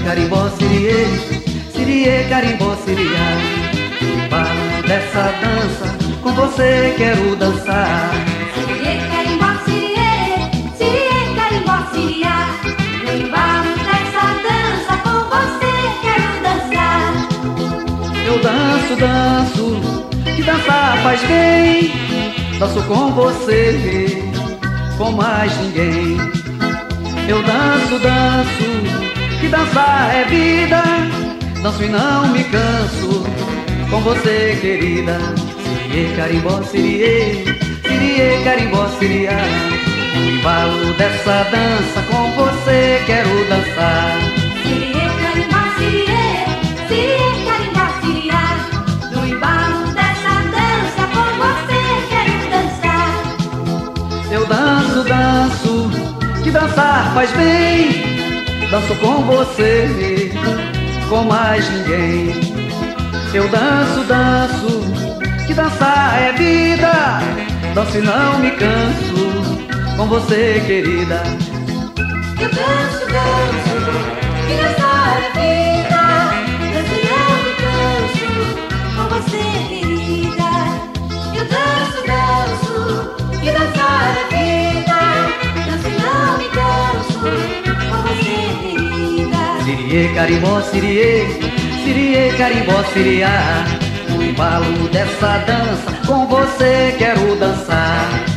carimbó, siriê, siriê, carimbó, siriá. No embalo dessa dança, com você quero dançar. Siriê, carimbó, siriê, siriê, carimbó, siriá. No embalo dessa dança, com você quero dançar. Eu danço, danço, que dançar faz bem. Danço com você, com mais ninguém. Eu danço, danço, que dançar é vida. Danço e não me canso, com você, querida. Siriê, carimbó, siriê, siriê, carimbó, siriá. No embalo dessa dança, com você quero dançar. Siriê, carimbó, siriê, siriê, carimbó, siriá. No embalo dessa dança, com você quero dançar. Eu danço, danço, que dançar faz bem. Danço com você, com mais ninguém. Eu danço, danço, que dançar é vida. Danço e não me canso, com você, querida. Eu danço, danço, que dançar é vida. Danço e não me canso, com você, querida. Eu danço, danço, que dançar é vida. Danço e não me canso, com você, querida. Siriê, carimbó, siriê, siriê, carimbó, siriá. No embalo dessa dança, com você quero dançar.